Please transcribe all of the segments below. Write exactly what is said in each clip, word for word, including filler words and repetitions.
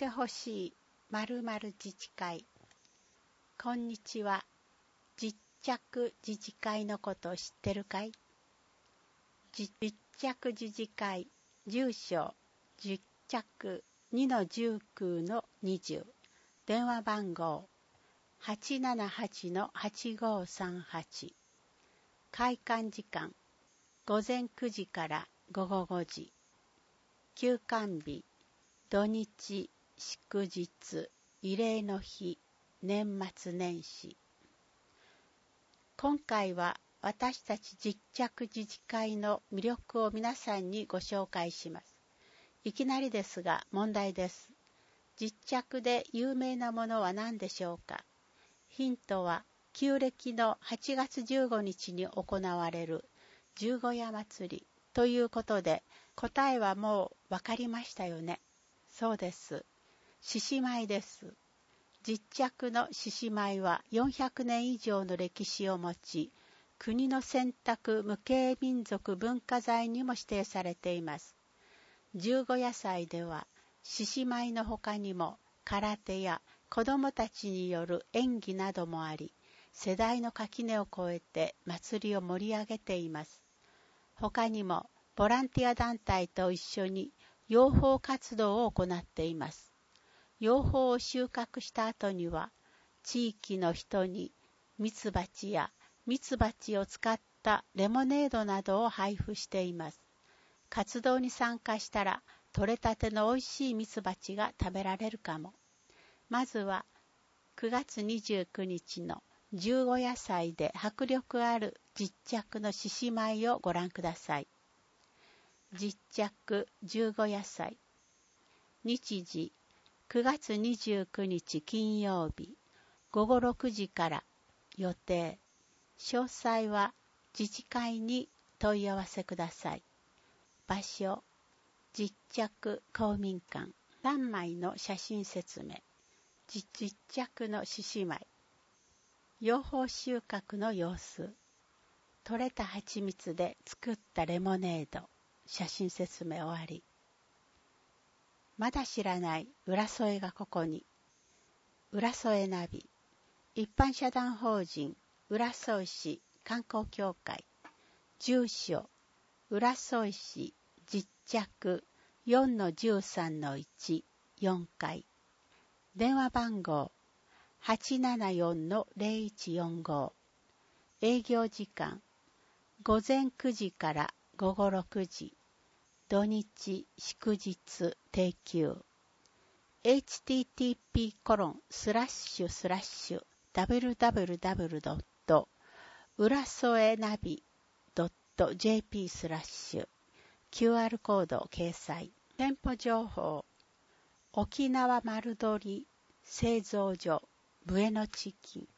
てほしい〇〇自治会。こんにちは。実着自治会のこと知ってるかい？実着自治会、住所、実着 にのじゅうきゅうのにじゅう、電話番号 はちななはちのはちごさんはち、開館時間午前くじから午後ごじ、休館日、土日、祝日、慰霊の日、年末年始。今回は私たち実着自治会の魅力を皆さんにご紹介します。いきなりですが問題です。実着で有名なものは何でしょうか？ヒントは旧暦のはちがつじゅうごにちに行われる十五夜祭りということで、答えはもうわかりましたよね。そうです。獅子舞です。実着の獅子舞はよんひゃくねん以上の歴史を持ち、国の選択無形民族文化財にも指定されています。十五夜祭では、獅子舞の他にも空手や子どもたちによる演技などもあり、世代の垣根を越えて祭りを盛り上げています。他にもボランティア団体と一緒に養蜂活動を行っています。養蜂を収穫した後には、地域の人にミツバチやミツバチを使ったレモネードなどを配布しています。活動に参加したら、取れたての美味しいミツバチが食べられるかも。まずは、くがつにじゅうくにちの十五夜祭で迫力ある実着の獅子舞をご覧ください。実着十五夜祭。日時、くがつにじゅうくにち金曜日、ごごろくじから予定。詳細は自治会に問い合わせください。場所、実着公民館。さんまいの写真説明。実着の獅子舞。養蜂収穫の様子。取れた蜂蜜で作ったレモネード。写真説明終わり。まだ知らない浦添がここに。浦添ナビ。一般社団法人浦添市観光協会。住所浦添市実着 よんのじゅうさんのいち、よんかい。電話番号 はちななよんのゼロいちよんご。営業時間午前くじから午後ろくじ。土日、祝日、定休。エイチティーティーピーコロンスラッシュスラッシュダブリューダブリューダブリュードット浦添ナビドットジェーピースラッシュ キューアール コード掲載。店舗情報。沖縄丸鶏製造所ブエノチキン。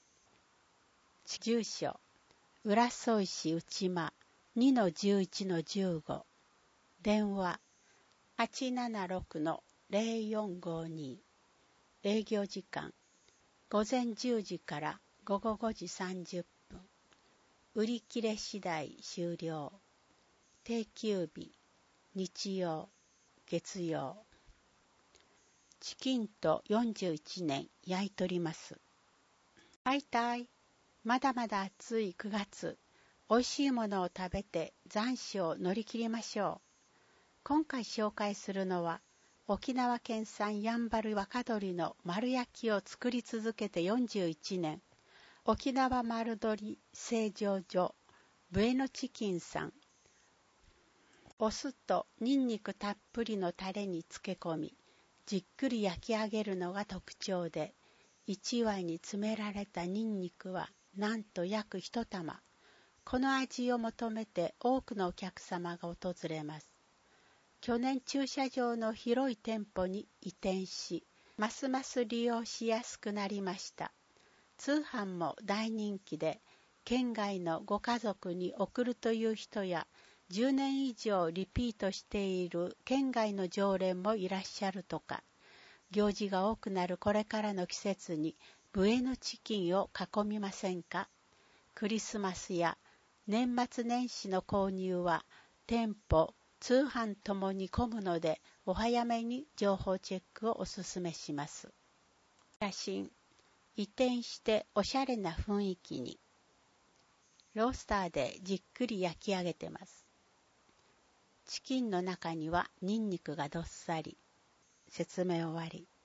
住所浦添市内間 にのじゅういちのじゅうご。電話 はちななろくのゼロよんごに。営業時間午前じゅうじから午後ごじさんじゅっぷん。売り切れ次第終了。定休日日曜、月曜。チキンとよんじゅういちねん焼いとります。はいたい。まだまだ暑いくがつ。美味しいものを食べて残暑を乗り切りましょう。今回紹介するのは、沖縄県産やんばる若鶏の丸焼きを作り続けてよんじゅういちねん、沖縄丸鶏製造所ブエノチキンさん。お酢とニンニクたっぷりのタレに漬け込み、じっくり焼き上げるのが特徴で、いちわいに詰められたニンニクはなんと約いちたま。この味を求めて多くのお客様が訪れます。去年駐車場の広い店舗に移転し、ますます利用しやすくなりました。通販も大人気で、県外のご家族に送るという人や、じゅうねん以上リピートしている県外の常連もいらっしゃるとか、行事が多くなるこれからの季節にブエノチキンを囲みませんか？クリスマスや年末年始の購入は店舗、通販ともに混むのでお早めに情報チェックをおすすめします。写真、移転しておしゃれな雰囲気に。ロースターでじっくり焼き上げてます。チキンの中にはニンニクがどっさり。説明終わり。